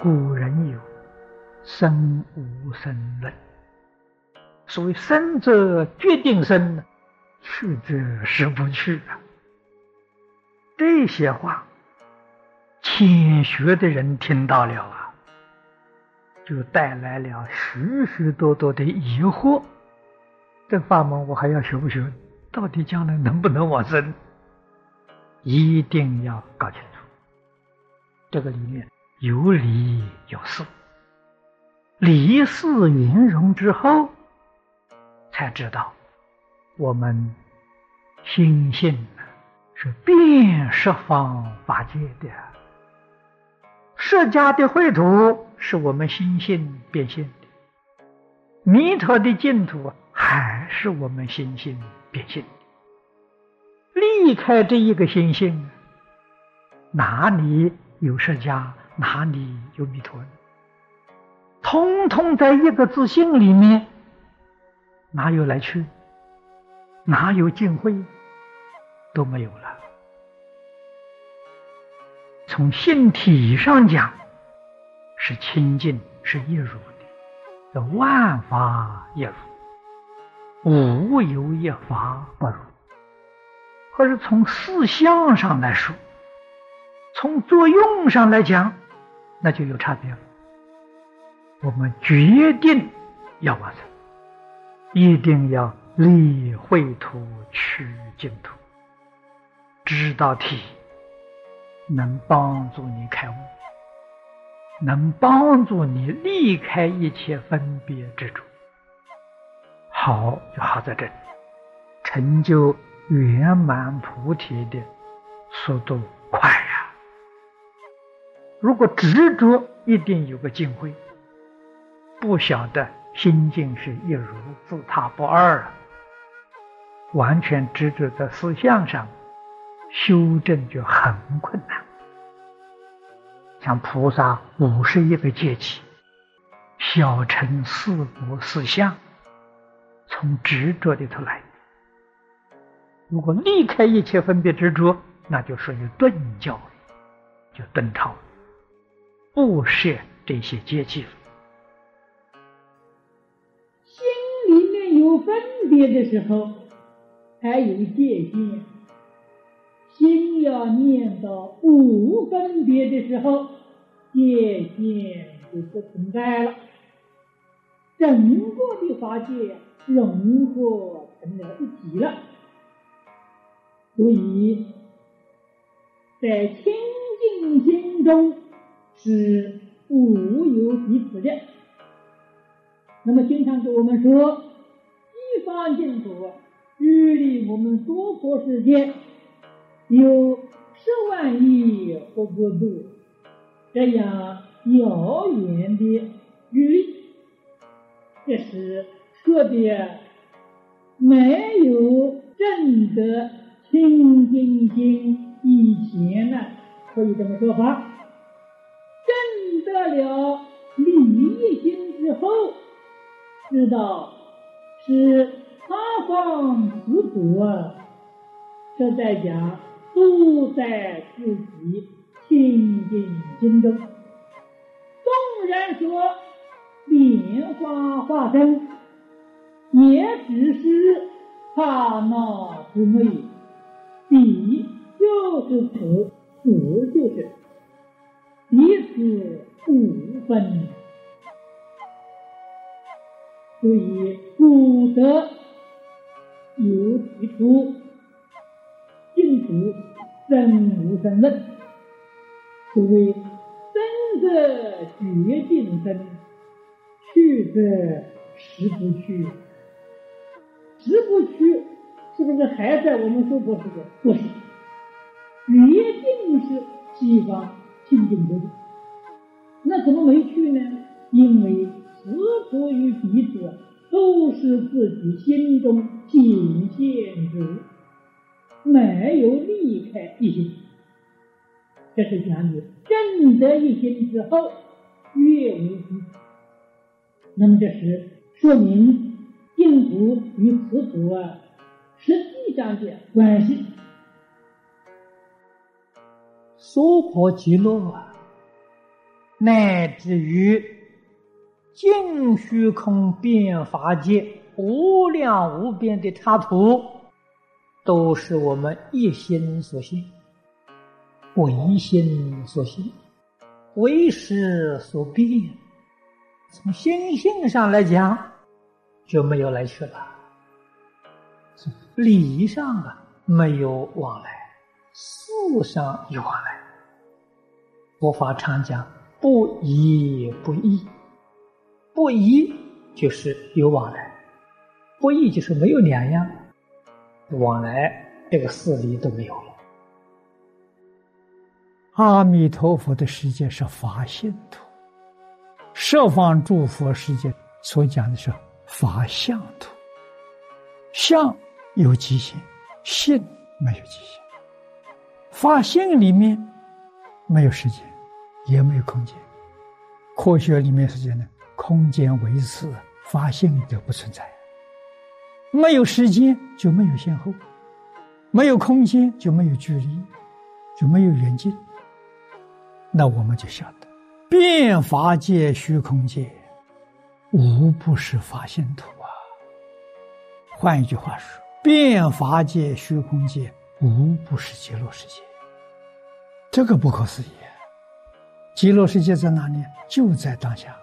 古人有生无生论，所谓生则决定生，去则实不去啊。这些话谦学的人听到了啊，就带来了许许多多的疑惑。这法门我还要学不学？到底将来能不能往生？一定要搞清楚，这个里面有理有事，理事圆融之后，才知道我们心性是遍十方法界的，释迦的秽土是我们心性变现的，弥陀的净土还是我们心性变现的。离开这一个心性，哪里有释迦，哪里有弥陀呢？通通在一个自性里面，哪有来去，哪有净慧，都没有了。从性体上讲，是清净，是一如的，这万法一如，无有一法不如。或者从事相上来说，从作用上来讲，那就有差别了。我们决定要往生，一定要离秽土去净土，知道体能帮助你开悟，能帮助你离开一切分别执着。好就好在这里，成就圆满菩提的速度快呀！如果执着一定有个净慧，不晓得心境是一如，自他不二了，完全执着在思想上，修正就很困难。像菩萨51个阶级，小乘四果四相，从执着里头来。如果离开一切分别执着，那就属于顿教，就顿超，不设这些阶级了。 心里面有分别的时候，还有界限；心要念到无分别的时候，界限就不存在了，整个的法界融合成了一体了。所以在清净心中是无有彼此的。那么经常跟我们说，西方净土距离我们娑婆世界有10万亿佛国度这样遥远的距离，这是特别没有证得清净心以前呢，可以这么说法，证得了离一心之后，知道是他方此土这在讲都在自己清净心中。纵然说莲花化身，也只是刹那之内，彼就是此，此就是彼此无分。所以古德有提出净土生无生论，所谓生则决定生，去则实不去。实不去是不是还在我们娑婆世界？不是，决定是西方清净国度。那怎么没去呢？因为此土与彼土都是自己心中显现之，没有离开一心。这是讲你证得一心之后，越无彼此。那么这是说明净土与此土实际上的关系。 娑婆极乐乃至于尽虚空遍法界无量无边的插图，都是我们一心所现，唯心所现，唯识所变。从心性上来讲，就没有来去了。理上没有往来，事上有往来。佛法常讲不疑不异，不疑就是有往来，不异就是没有两样，往来这个事理都没有了。阿弥陀佛的世界是法性土，十方诸佛世界所讲的是法相土。相有极限，性没有极限。法性里面没有时间，也没有空间。科学里面是讲的空间维持，法性就不存在。没有时间就没有先后，没有空间就没有距离，就没有远近。那我们就晓得遍法界虚空界无不是法性土啊。换一句话说，遍法界虚空界无不是极乐世界。这个不可思议啊！极乐世界在哪里？就在当下。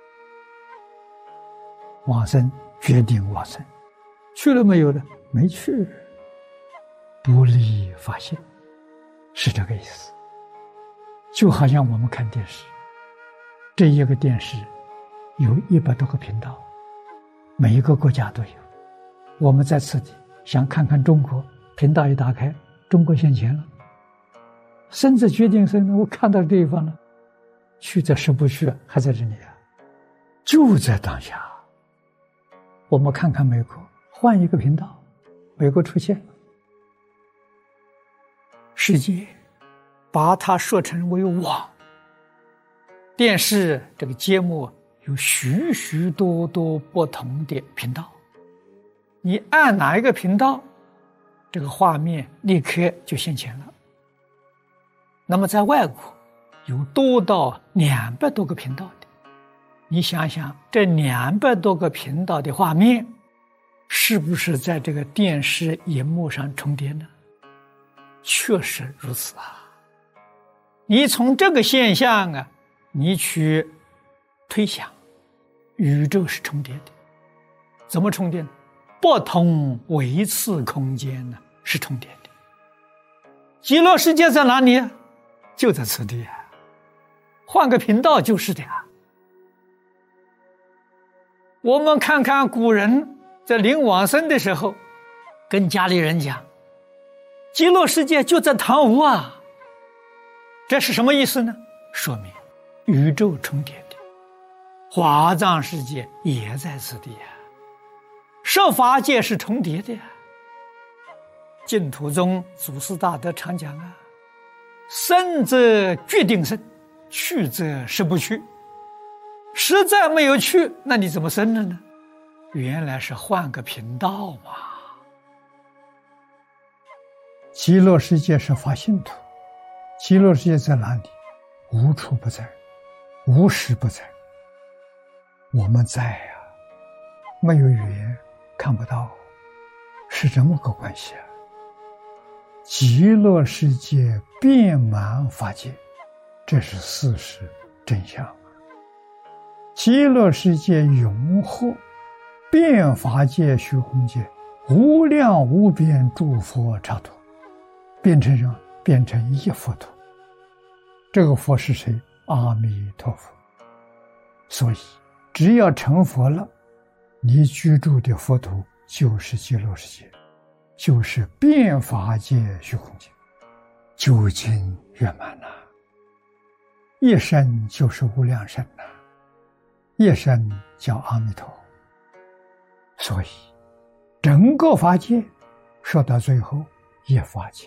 往生决定往生，去了没有呢？没去，不离法性，是这个意思。就好像我们看电视，这一个电视有100多个频道，每一个国家都有。我们在此地想看看中国，频道一打开，中国现前了。生者决定生，我看到地方了，去则是不去，还在这里啊，就在当下。我们看看美国，换一个频道，美国出现了。世界把它说成为网，电视这个节目有许许多多不同的频道，你按哪一个频道，这个画面立刻就现前了。那么在外国有多到200多个频道的，你想想这200多个频道的画面是不是在这个电视荧幕上重叠呢？确实如此啊。你从这个现象啊，你去推想宇宙是重叠的。怎么重叠呢？不同维次空间呢是重叠的。极乐世界在哪里啊？就在此地啊，换个频道就是的啊。我们看看古人在临往生的时候跟家里人讲，极乐世界就在堂屋啊，这是什么意思呢？说明宇宙重叠的，华藏世界也在此地啊，十法界是重叠的呀。净土宗祖师大德常讲啊，生则决定生，去则是不去。实在没有去，那你怎么生了呢？原来是换个频道嘛。极乐世界是法性土，极乐世界在哪里？无处不在，无时不在。我们在啊，没有缘看不到，是这么个关系啊。极乐世界遍满法界，这是事实真相。极乐世界永护遍法界虚空界无量无边诸佛刹土，变成什么？变成一佛土。这个佛是谁？阿弥陀佛。所以只要成佛了，你居住的佛土就是极乐世界，就是遍法界虚空界，究竟圆满了。一生就是无量生了，一生叫阿弥陀。所以整个法界说到最后，一法界。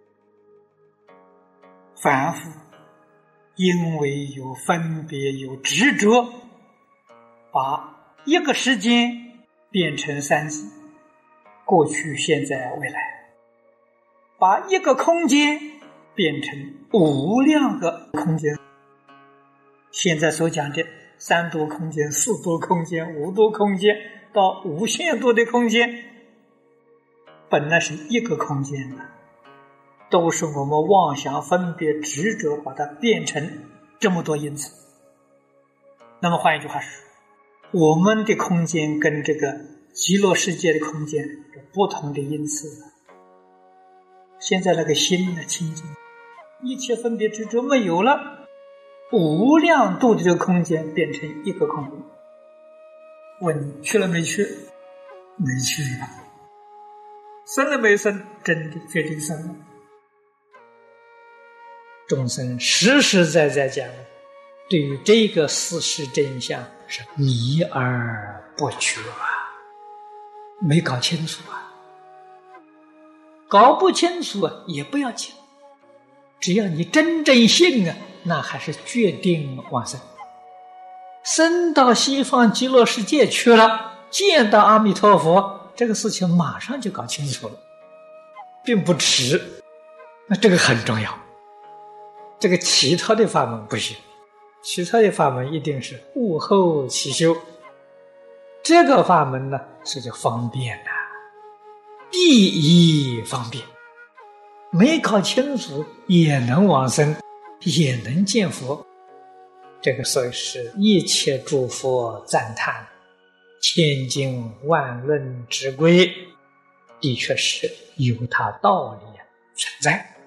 凡夫因为有分别有执着，把一个时间变成3字，过去现在未来，把一个空间变成无量个空间， 现在所讲的3度空间、4度空间、5度空间到无限度的空间，本来是一个空间的，都是我们妄想分别执着把它变成这么多因子。那么换一句话说，我们的空间跟这个极乐世界的空间有不同的因子了。现在那个心呢清净，一切分别执着没有了，无量度的这个空间变成一个空间。问你去了没去？没去了。生了没生？真的决定生了。众生实实在在讲，对于这个事实真相是迷而不觉啊，没搞清楚啊。搞不清楚啊，也不要紧，只要你真正信啊，那还是决定往生。生到西方极乐世界去了，见到阿弥陀佛，这个事情马上就搞清楚了，并不迟。那这个很重要。这个其他的法门不行，其他的法门一定是物后起修。这个法门呢，是叫方便啊，第一方便，没搞清楚也能往生，也能见佛。这个所以是一切诸佛赞叹，千经万论之规，的确是有它道理存在。